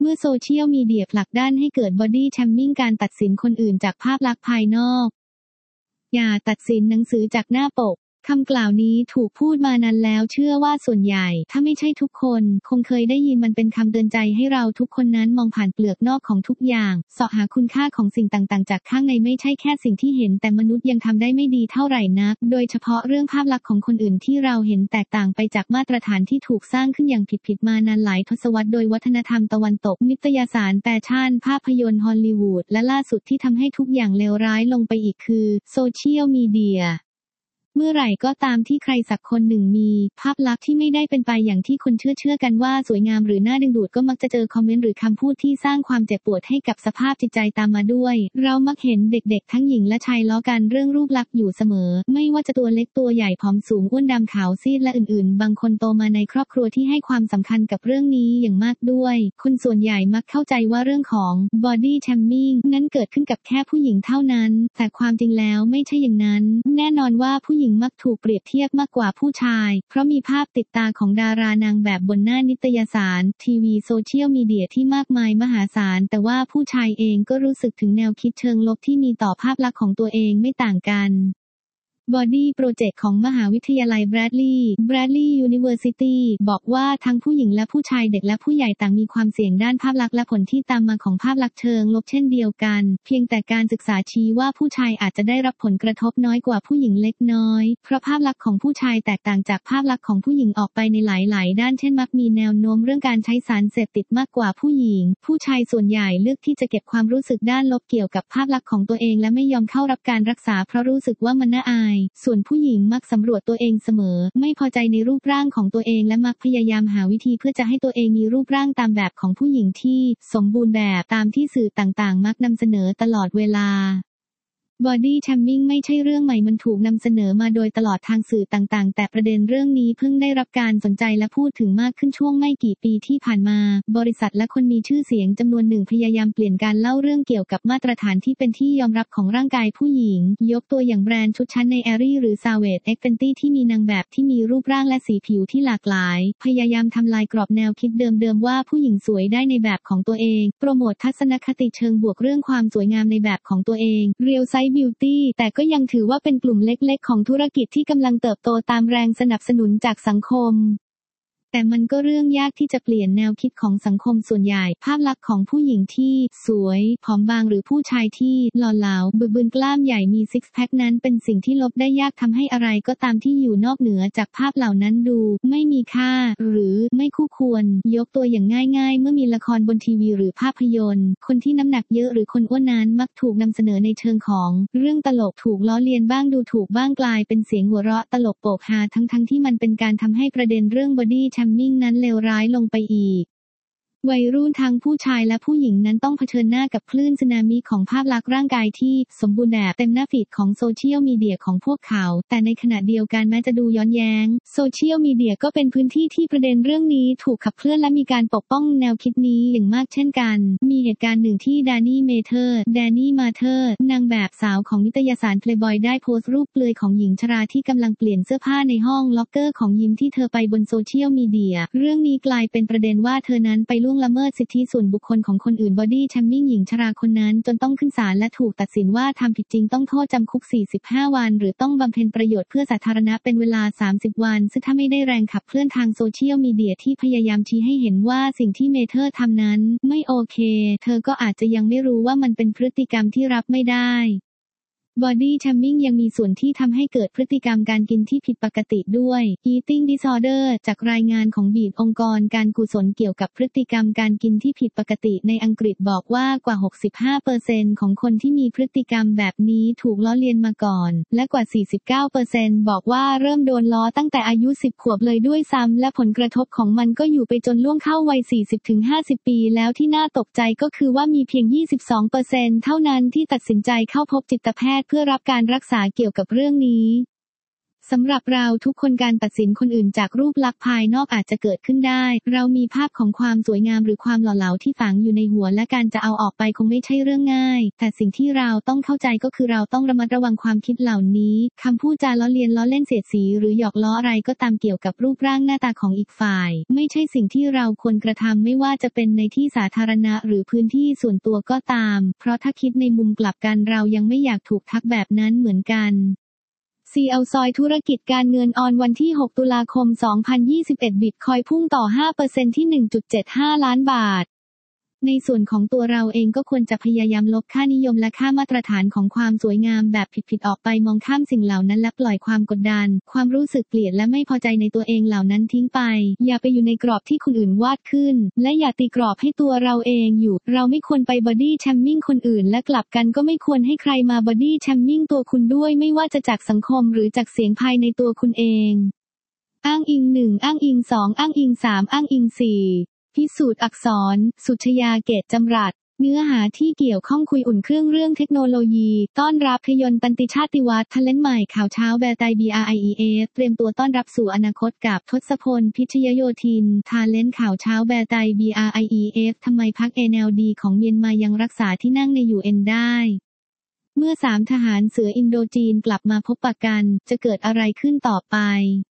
เมื่อโซเชียลมีเดียผลักดันให้เกิดบอดี้แชมมิ่งการตัดสินคนอื่นจากภาพลักษณ์ภายนอกอย่าตัดสินหนังสือจากหน้าปกคำกล่าวนี้ถูกพูดมานานแล้วเชื่อว่าส่วนใหญ่ถ้าไม่ใช่ทุกคนคงเคยได้ยินมันเป็นคำเตือนใจให้เราทุกคนนั้นมองผ่านเปลือกนอกของทุกอย่างเสาะหาคุณค่าของสิ่งต่างๆจากข้างในไม่ใช่แค่สิ่งที่เห็นแต่มนุษย์ยังทำได้ไม่ดีเท่าไหร่นักโดยเฉพาะเรื่องภาพลักษณ์ของคนอื่นที่เราเห็นแตกต่างไปจากมาตรฐานที่ถูกสร้างขึ้นอย่างผิดๆมานานหลายทศวรรษโดยวัฒนธรรมตะวันตกนิตยสารแฟชั่นภาพยนตร์ฮอลลีวูดและล่าสุดที่ทำให้ทุกอย่างเลวร้ายลงไปอีกคือโซเชียลมีเดียเมื่อไหร่ก็ตามที่ใครสักคนหนึ่งมีภาพลักษณ์ที่ไม่ได้เป็นไปอย่างที่คนเชื่อกันว่าสวยงามหรือน่าดึงดูดก็มักจะเจอคอมเมนต์หรือคำพูดที่สร้างความเจ็บปวดให้กับสภาพจิตใจตามมาด้วยเรามักเห็นเด็กๆทั้งหญิงและชายล้อกันเรื่องรูปลักษณ์อยู่เสมอไม่ว่าจะตัวเล็กตัวใหญ่ผอมสูงอ้วนดำขาวซีดและอื่นๆบางคนโตมาในครอบครัวที่ให้ความสำคัญกับเรื่องนี้อย่างมากด้วยคนส่วนใหญ่มักเข้าใจว่าเรื่องของ body shaming นั้นเกิดขึ้นกับแค่ผู้หญิงเท่านั้นแต่ความจริงแล้วไม่ใช่อย่างนั้นแน่นอนว่าผู้หญิงมักถูกเปรียบเทียบมากกว่าผู้ชายเพราะมีภาพติดตาของดารานางแบบบนหน้านิตยสารทีวีโซเชียลมีเดียที่มากมายมหาศาลแต่ว่าผู้ชายเองก็รู้สึกถึงแนวคิดเชิงลบที่มีต่อภาพลักษณ์ของตัวเองไม่ต่างกันBody Project ของมหาวิทยาลัย Bradley University บอกว่าทั้งผู้หญิงและผู้ชายเด็กและผู้ใหญ่ต่างมีความเสี่ยงด้านภาพลักษณ์และผลที่ตามมาของภาพลักษณ์เชิงลบเช่นเดียวกันเพียงแต่การศึกษาชี้ว่าผู้ชายอาจจะได้รับผลกระทบน้อยกว่าผู้หญิงเล็กน้อยเพราะภาพลักษณ์ของผู้ชายแตกต่างจากภาพลักษณ์ของผู้หญิงออกไปในหลายๆด้านเช่นมักมีแนวโน้มเรื่องการใช้สารเสพติดมากกว่าผู้หญิงผู้ชายส่วนใหญ่เลือกที่จะเก็บความรู้สึกด้านลบเกี่ยวกับภาพลักษณ์ของตัวเองและไม่ยอมเข้ารับการรักษาเพราะรู้สึกว่ามันน่าอายส่วนผู้หญิงมักสำรวจตัวเองเสมอไม่พอใจในรูปร่างของตัวเองและมักพยายามหาวิธีเพื่อจะให้ตัวเองมีรูปร่างตามแบบของผู้หญิงที่สมบูรณ์แบบตามที่สื่อต่างๆมักนำเสนอตลอดเวลาBody Shaming ไม่ใช่เรื่องใหม่มันถูกนำเสนอมาโดยตลอดทางสื่อต่างๆแต่ประเด็นเรื่องนี้เพิ่งได้รับการสนใจและพูดถึงมากขึ้นช่วงไม่กี่ปีที่ผ่านมาบริษัทและคนมีชื่อเสียงจำนวนหนึ่งพยายามเปลี่ยนการเล่าเรื่องเกี่ยวกับมาตรฐานที่เป็นที่ยอมรับของร่างกายผู้หญิงยกตัวอย่างแบรนด์ชุดชั้นใน Aerie หรือ Savage X Fenty ที่มีนางแบบที่มีรูปร่างและสีผิวที่หลากหลายพยายามทำลายกรอบแนวคิดเดิมๆว่าผู้หญิงสวยได้ในแบบของตัวเองโปรโมททัศนคติเชิงบวกเรื่องความสวยงามในแบบของตัวเอง Real Size Beauty แต่ก็ยังถือว่าเป็นกลุ่มเล็กๆของธุรกิจที่กำลังเติบโตตามแรงสนับสนุนจากสังคมแต่มันก็เรื่องยากที่จะเปลี่ยนแนวคิดของสังคมส่วนใหญ่ภาพลักษณ์ของผู้หญิงที่สวยผอมบางหรือผู้ชายที่หล่อเหลาบึกกล้ามใหญ่มีซิกแพคนั้นเป็นสิ่งที่ลบได้ยากทำให้อะไรก็ตามที่อยู่นอกเหนือจากภาพเหล่านั้นดูไม่มีค่าหรือไม่คู่ควรยกตัวอย่างง่ายๆเมื่อมีละครบนทีวีหรือภาพยนตร์คนที่น้ำหนักเยอะหรือคนอ้วนนั้นมักถูกนำเสนอในเชิงของเรื่องตลกถูกล้อเลียนบ้างดูถูกบ้างกลายเป็นเสียงหัวเราะตลกโปกฮาทั้งที่มันเป็นการทำให้ประเด็นเรื่อง body shamingนั้นเลวร้ายลงไปอีกวัยรุ่นทั้งผู้ชายและผู้หญิงนั้นต้องเผชิญหน้ากับคลื่นสึนามิของภาพลักษณ์ร่างกายที่สมบูรณ์แบบเต็มหน้าฟีดของโซเชียลมีเดียของพวกเขาแต่ในขณะเดียวกันแม้จะดูย้อนแย้งโซเชียลมีเดียก็เป็นพื้นที่ที่ประเด็นเรื่องนี้ถูกขับเคลื่อนและมีการปกป้องแนวคิดนี้อย่างมากเช่นกันมีเหตุการณ์หนึ่งที่แดนนี่มาเธอร์นางแบบสาวของนิตยสาร Playboy ได้โพสต์รูปเปลือยของหญิงชราที่กำลังเปลี่ยนเสื้อผ้าในห้องล็อกเกอร์ของยิมที่เธอไปบนโซเชียลมีเดียเรื่องนี้กลายเป็นประเด็นว่าเธอนั้นไปล่วงละเมิดสิทธิส่วนบุคคลของคนอื่น Body Shaming หญิงชราคนนั้นจนต้องขึ้นศาลและถูกตัดสินว่าทำผิดจริงต้องโทษจำคุก45วันหรือต้องบำเพ็ญประโยชน์เพื่อสาธารณะเป็นเวลา30วันซึ่งถ้าไม่ได้แรงขับเคลื่อนทางโซเชียลมีเดียที่พยายามชี้ให้เห็นว่าสิ่งที่เมเธอร์ทำนั้นไม่โอเคเธอก็อาจจะยังไม่รู้ว่ามันเป็นพฤติกรรมที่รับไม่ได้Body Shaming ยังมีส่วนที่ทำให้เกิดพฤติกรรมการกินที่ผิดปกติด้วย Eating Disorder จากรายงานของบีดองค์กรการกุศลเกี่ยวกับพฤติกรรมการกินที่ผิดปกติในอังกฤษบอกว่ากว่า 65% ของคนที่มีพฤติกรรมแบบนี้ถูกล้อเลียนมาก่อนและกว่า 49% บอกว่าเริ่มโดนล้อตั้งแต่อายุ10ขวบเลยด้วยซ้ำและผลกระทบของมันก็อยู่ไปจนล่วงเข้าวัย 40-50 ปีแล้วที่น่าตกใจก็คือว่ามีเพียง 22% เท่านั้นที่ตัดสินใจเข้าพบจิตแพทย์เพื่อรับการรักษาเกี่ยวกับเรื่องนี้สำหรับเราทุกคนการตัดสินคนอื่นจากรูปลักษณ์ภายนอกอาจจะเกิดขึ้นได้เรามีภาพของความสวยงามหรือความหล่อเหลาที่ฝังอยู่ในหัวและการจะเอาออกไปคงไม่ใช่เรื่องง่ายแต่สิ่งที่เราต้องเข้าใจก็คือเราต้องระมัดระวังความคิดเหล่านี้คำพูดจาล้อเลียนล้อเล่นเสียดสีหรือหยอกล้ออะไรก็ตามเกี่ยวกับรูปร่างหน้าตาของอีกฝ่ายไม่ใช่สิ่งที่เราควรกระทำไม่ว่าจะเป็นในที่สาธารณะหรือพื้นที่ส่วนตัวก็ตามเพราะถ้าคิดในมุมกลับกันเรายังไม่อยากถูกทักแบบนั้นเหมือนกันCL ซอยธุรกิจการเงินออนวันที่ 6 ตุลาคม 2021 บิตคอยพุ่งต่อ 5% ที่ 1.75 ล้านบาทในส่วนของตัวเราเองก็ควรจะพยายามลบค่านิยมและค่ามาตรฐานของความสวยงามแบบผิดๆออกไปมองข้ามสิ่งเหล่านั้นและปล่อยความกดดันความรู้สึกเกลียดและไม่พอใจในตัวเองเหล่านั้นทิ้งไปอย่าไปอยู่ในกรอบที่คนอื่นวาดขึ้นและอย่าตีกรอบให้ตัวเราเองอยู่เราไม่ควรไปบอดี้แชมมิ่งคนอื่นและกลับกันก็ไม่ควรให้ใครมาบอดี้แชมมิ่งตัวคุณด้วยไม่ว่าจะจากสังคมหรือจากเสียงภายในตัวคุณเองอ้างอิง1อ้างอิง2อ้างอิง3อ้างอิง4พิสูจน์อักษรสุชยาเกตจำรัดเนื้อหาที่เกี่ยวข้องคุยอุ่นเครื่องเรื่องเทคโนโลยีต้อนรับพยนต์ตันติชาติวัฒน์ทะเลนใหม่ข่าวเช้าแบร์ไต BRIEF เตรียมตัวต้อนรับสู่อนาคตกับทศพลพิชยโยธินทาเลนข่าวเช้าแบร์ไต BRIEF ทำไมพรรค NLD ของเมียนมายังรักษาที่นั่งใน UN ได้เมื่อ3ทหารเสืออินโดจีนกลับมาพบปะกันจะเกิดอะไรขึ้นต่อไป